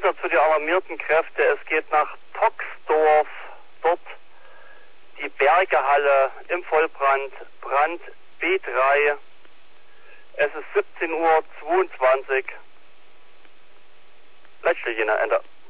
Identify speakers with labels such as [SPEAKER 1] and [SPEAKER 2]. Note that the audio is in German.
[SPEAKER 1] runter zu den alarmierten Kräften. Es geht nach Toxdorf. Dort die Bergehalle im Vollbrand. Brand B3. Es ist 17:22 Uhr. Letztlich Ende.